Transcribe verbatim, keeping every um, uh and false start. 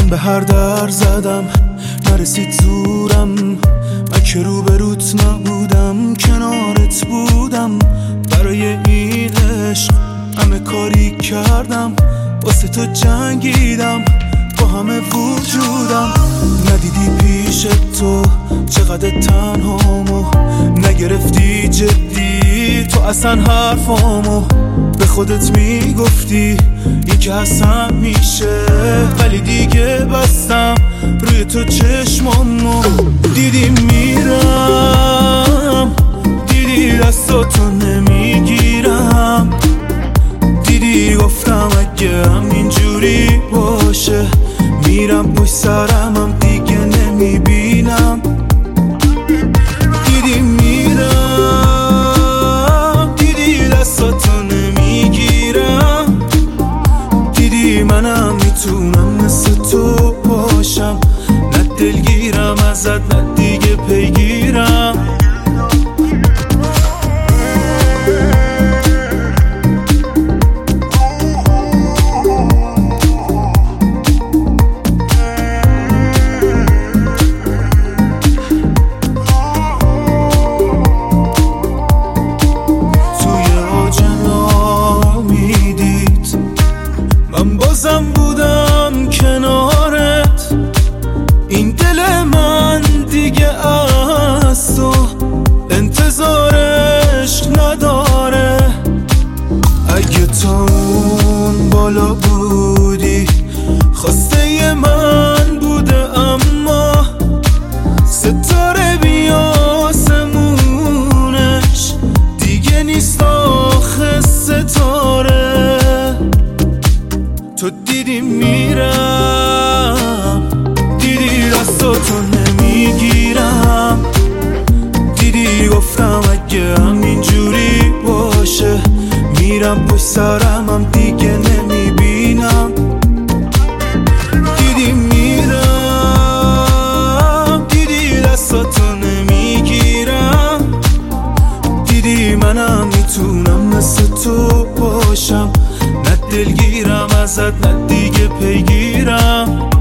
من به هر در زدم نرسید زورم، من که روبروت نبودم کنارت بودم. برای این عشق همه کاری کردم، واسه تو جنگیدم با همه وجودم. ندیدی پیش تو چقدر تنهامو، نگرفتی جدی تو اصلا حرفامو. به خودت میگفتی این که اصلا میشه، ولی دیگه بستم روی تو چشمامو. دیدی میرم، دیدی دستاتو نمیگیرم، دیدی گفتم اگه همینجوری باشه میرم پشت سرمم دیگه نمیبینم. دیدی میرم، دیدی دستاتو نمیگیرم، دیدی منم میتونم مثل تو باشم، نه دلگیرم ازت نه دیگه پیگیرم. بازم بودم کنارت، این دل من دیگه از تو انتظارش نداره. اگه تو اون بالا بودی خواسته من بوده، اما ستاره بی آسمونش دیگه نیست آخه ستاره. تو دیدی میرم، دیدی دستاتو نمیگیرم، دیدی گفتم اگه همینجوری باشه میرم پشت سرمم دیگه نمیبینم. دیدی میرم، دیدی دستاتو نمیگیرم، دیدی منم میتونم مثل تو باشم، نه دلگیرم ازت نه دیگه پیگیرم.